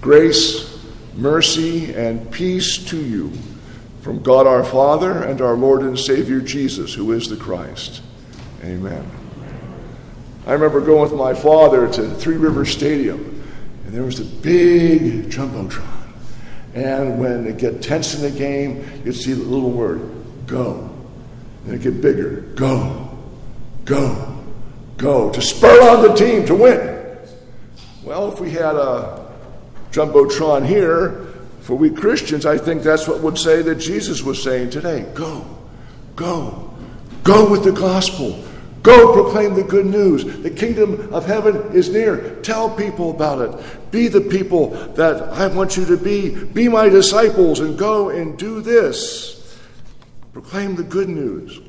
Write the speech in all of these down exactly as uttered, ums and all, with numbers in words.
Grace, mercy, and peace to you from God our Father and our Lord and Savior Jesus, who is the Christ. Amen. I remember going with my father to Three Rivers Stadium, and there was a big Jumbotron. And when it get tense in the game, you'd see the little word, go. And it'd get bigger, go, go, go, to spur on the team to win. Well, if we had a Jumbotron here, for we Christians, I think that's what would say that Jesus was saying today. Go, go, go with the gospel. Go proclaim the good news. The kingdom of heaven is near. Tell people about it. Be the people that I want you to be. Be my disciples and go and do this. Proclaim the good news.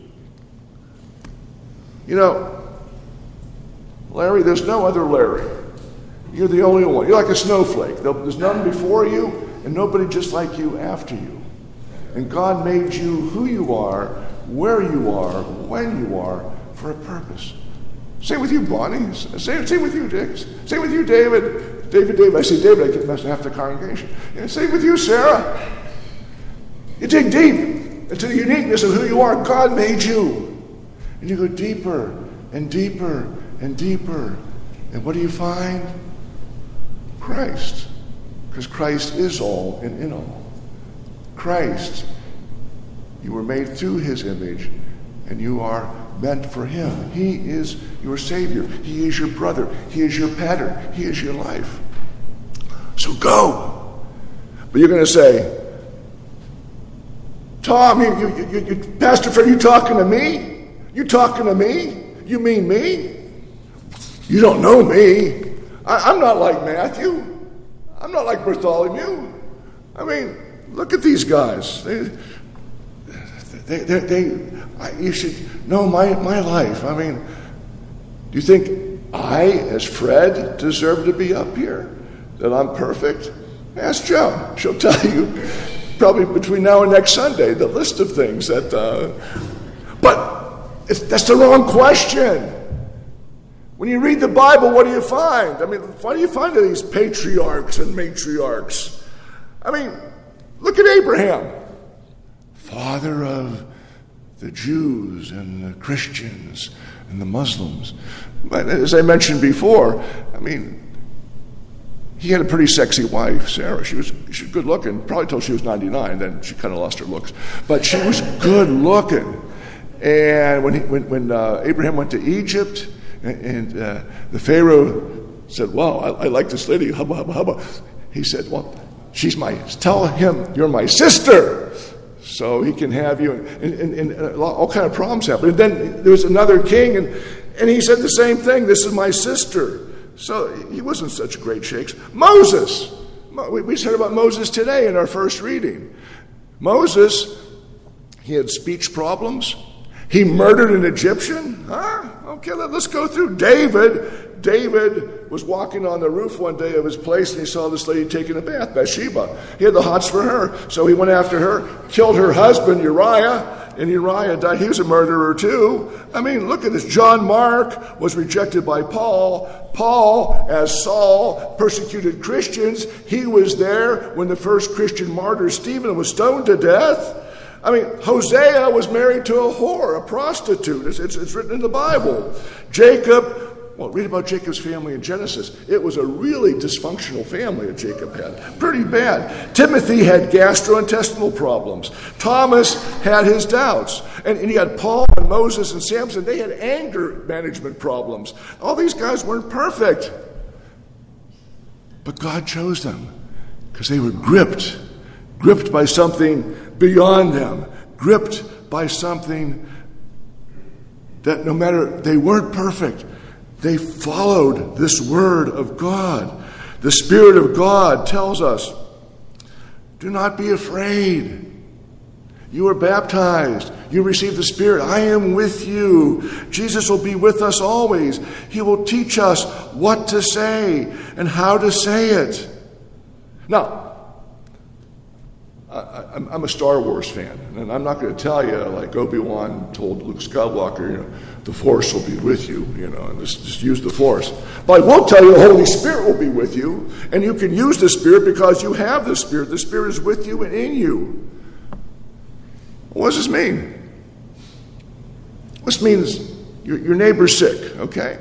You know, Larry, there's no other Larry. You're the only one. You're like a snowflake. There's none before you and nobody just like you after you. And God made you who you are, where you are, when you are, for a purpose. Same with you, Bonnie. Same, same with you, Dick. Same with you, David. David, David. I say David, I get messed half the congregation. And same with you, Sarah. You dig deep into the uniqueness of who you are. God made you. And you go deeper and deeper and deeper. And what do you find? Christ. Because Christ is all and in all. Christ. You were made through his image, and you are meant for him. He is your Savior. He is your brother. He is your pattern. He is your life. So go. But you're going to say, Tom, you, you, you, you, Pastor Fred, you talking to me? You talking to me? You mean me? You don't know me. I, I'm not like Matthew. I'm not like Bartholomew. I mean, look at these guys. They, they, they, they I, you should know my, my life. I mean, do you think I, as Fred, deserve to be up here? That I'm perfect? Ask Joan. She'll tell you, probably between now and next Sunday, the list of things that... Uh, but it's, that's the wrong question. When you read the Bible, what do you find? I mean, what do you find of these patriarchs and matriarchs? I mean, look at Abraham. Father of the Jews and the Christians and the Muslims. But as I mentioned before, I mean, he had a pretty sexy wife, Sarah. She was, she was good looking, probably till she was ninety-nine, then she kind of lost her looks. But she was good looking. And when, he, when, when uh, Abraham went to Egypt, and, and uh, the Pharaoh said, wow, I, I like this lady, hubba, hubba, hubba. He said, well, she's my, tell him you're my sister. So he can have you, and, and, and all kind of problems happened. And then there was another king, and, and he said the same thing. This is my sister. So he wasn't such great shakes. Moses. We just heard about Moses today in our first reading. Moses, he had speech problems. He murdered an Egyptian. Huh? Okay, let's go through. David. David was walking on the roof one day of his place, and he saw this lady taking a bath, Bathsheba. He had the hots for her, so he went after her, killed her husband, Uriah, and Uriah died. He was a murderer too. I mean, look at this. John Mark was rejected by Paul. Paul, as Saul, persecuted Christians. He was there when the first Christian martyr, Stephen, was stoned to death. I mean, Hosea was married to a whore, a prostitute. It's, it's, it's written in the Bible. Jacob, well, read about Jacob's family in Genesis. It was a really dysfunctional family that Jacob had. Pretty bad. Timothy had gastrointestinal problems. Thomas had his doubts. And, and you had Paul and Moses and Samson. They had anger management problems. All these guys weren't perfect. But God chose them because they were gripped. Gripped by something beyond them. Gripped by something that no matter, they weren't perfect. They followed this word of God. The Spirit of God tells us, do not be afraid. You are baptized. You receive the Spirit. I am with you. Jesus will be with us always. He will teach us what to say and how to say it. Now, I, I'm, I'm a Star Wars fan, and I'm not going to tell you, like Obi-Wan told Luke Skywalker, you know, the Force will be with you, you know, and just, just use the Force. But I will tell you the Holy Spirit will be with you, and you can use the Spirit because you have the Spirit. The Spirit is with you and in you. What does this mean? This means your, your neighbor's sick, okay?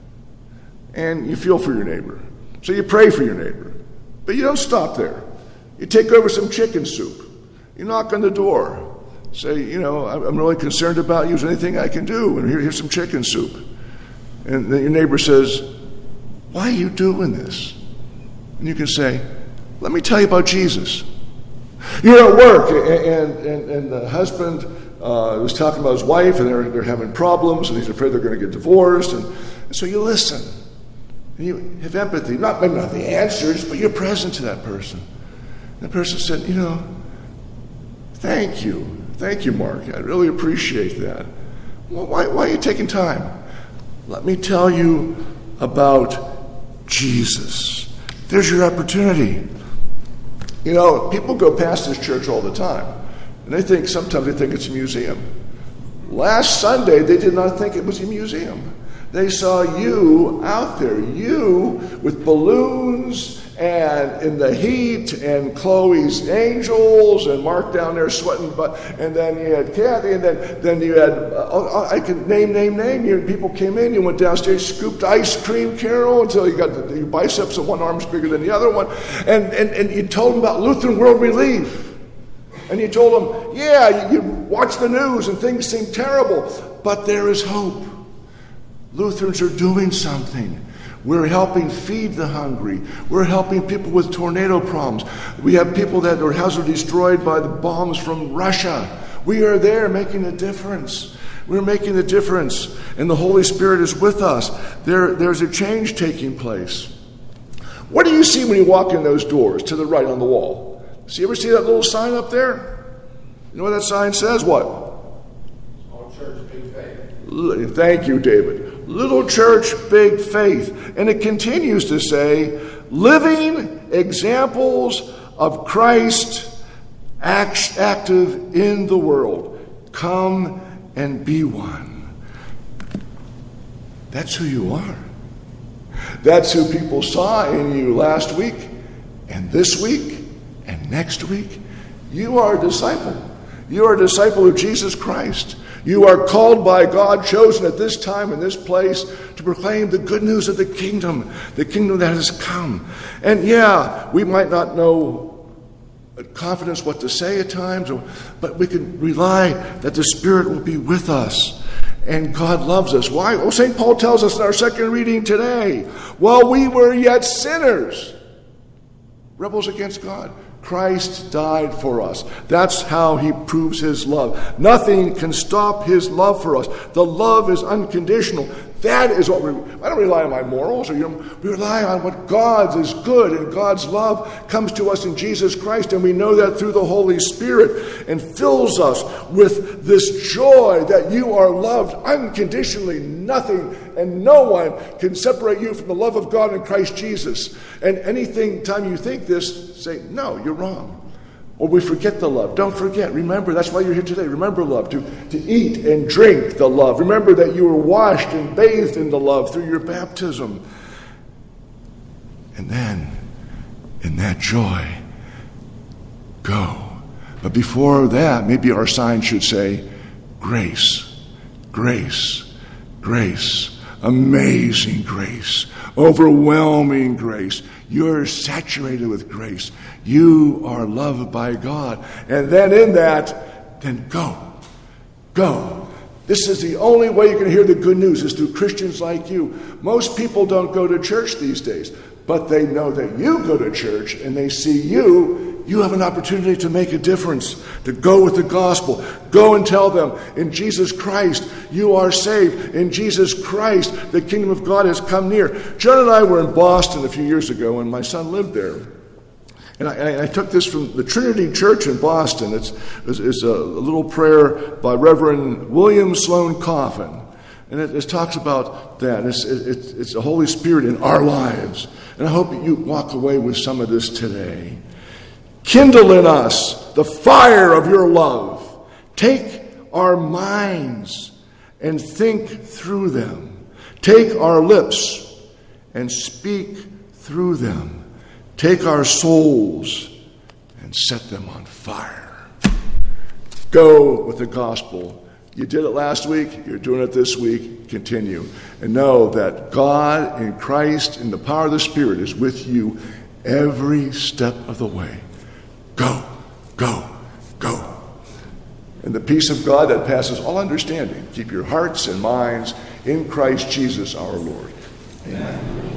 And you feel for your neighbor. So you pray for your neighbor. But you don't stop there. You take over some chicken soup. You knock on the door. Say, you know, I'm really concerned about you. Is there anything I can do? And here, here's some chicken soup. And then your neighbor says, why are you doing this? And you can say, let me tell you about Jesus. You're at work, and, and, and the husband uh, was talking about his wife, and they're, they're having problems, and he's afraid they're going to get divorced. And, and so you listen. And you have empathy. Not maybe not the answers, but you're present to that person. And the person said, you know, thank you. Thank you, Mark. I really appreciate that. Well, why, why are you taking time? Let me tell you about Jesus. There's your opportunity. You know, people go past this church all the time, and they think, sometimes they think it's a museum. Last Sunday, they did not think it was a museum. They saw you out there, you with balloons and in the heat, and Chloe's angels, and Mark down there sweating, but and then you had Kathy, and then then you had uh, I can name name name. You people came in, you went downstairs, scooped ice cream, Carol, until you got the, your biceps and one arm's bigger than the other one, and and and you told them about Lutheran World Relief, and you told them, yeah, you, you watch the news and things seem terrible, but there is hope. Lutherans are doing something. We're helping feed the hungry. We're helping people with tornado problems. We have people that their houses are destroyed by the bombs from Russia. We are there making a difference. We're making a difference. And the Holy Spirit is with us. There, there's a change taking place. What do you see when you walk in those doors to the right on the wall? So you ever see that little sign up there? You know what that sign says? What? Small church, big faith. Thank you, David. Little church, big faith. And it continues to say, living examples of Christ act, active in the world. Come and be one. That's who you are. That's who people saw in you last week, and this week, and next week. You are a disciple. You are a disciple of Jesus Christ. You are called by God, chosen at this time and this place to proclaim the good news of the kingdom, the kingdom that has come. And yeah, we might not know with confidence what to say at times, or, but we can rely that the Spirit will be with us. And God loves us. Why? Well, Saint Paul tells us in our second reading today, while we were yet sinners, rebels against God, Christ died for us. That's how he proves his love. Nothing can stop his love for us. The love is unconditional. That is what we, I don't rely on my morals, or you know, we rely on what God's is good, and God's love comes to us in Jesus Christ, and we know that through the Holy Spirit, and fills us with this joy that you are loved unconditionally. Nothing and no one can separate you from the love of God in Christ Jesus. And anything time you think this, say, no, you're wrong. Or we forget the love. Don't forget. Remember, that's why you're here today. Remember love, to, to eat and drink the love. Remember that you were washed and bathed in the love through your baptism. And then, in that joy, go. But before that, maybe our sign should say, grace, grace, grace, amazing grace, overwhelming grace. You're saturated with grace. You are loved by God. And then in that, then go. Go. This is the only way you can hear the good news, is through Christians like you. Most people don't go to church these days, but they know that you go to church and they see you. You have an opportunity to make a difference, to go with the gospel. Go and tell them, in Jesus Christ, you are saved. In Jesus Christ, the kingdom of God has come near. John and I were in Boston a few years ago, and my son lived there. And I, I took this from the Trinity Church in Boston. It's, it's, it's a little prayer by Reverend William Sloane Coffin. And it, it talks about that. It's, it, it's the Holy Spirit in our lives. And I hope you walk away with some of this today. Kindle in us the fire of your love. Take our minds and think through them. Take our lips and speak through them. Take our souls and set them on fire. Go with the gospel. You did it last week. You're doing it this week. Continue. And know that God in Christ, in the power of the Spirit, is with you every step of the way. Go, go, go. And the peace of God that passes all understanding, keep your hearts and minds in Christ Jesus our Lord. Amen.